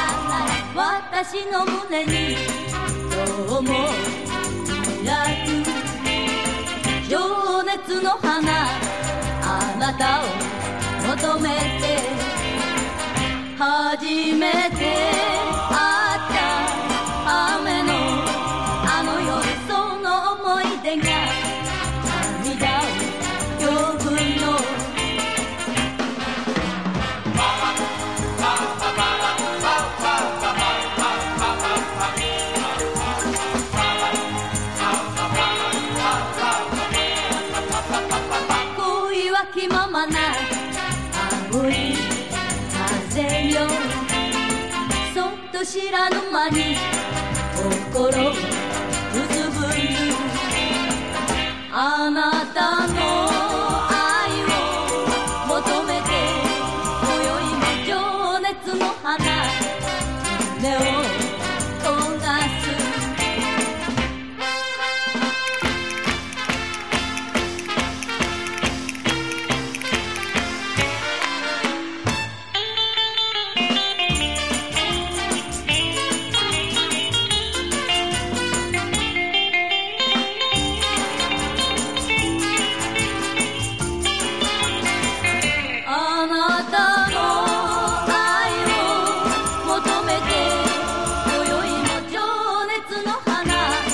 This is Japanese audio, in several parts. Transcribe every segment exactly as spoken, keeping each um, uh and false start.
私の胸に今日も開く情熱の花、あなたを求めて初めて会った雨のあの夜、その思い出が涙を呼ぶの。恋は気ままな青い風よ、そっと知らぬ間に心をくすぶる。あなたの愛を求めて今宵も情熱の花、胸を焦が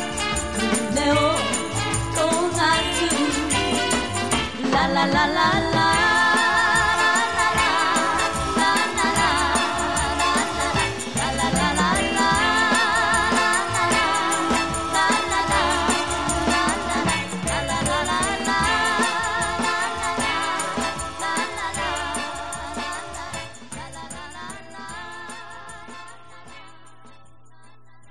す。La la la la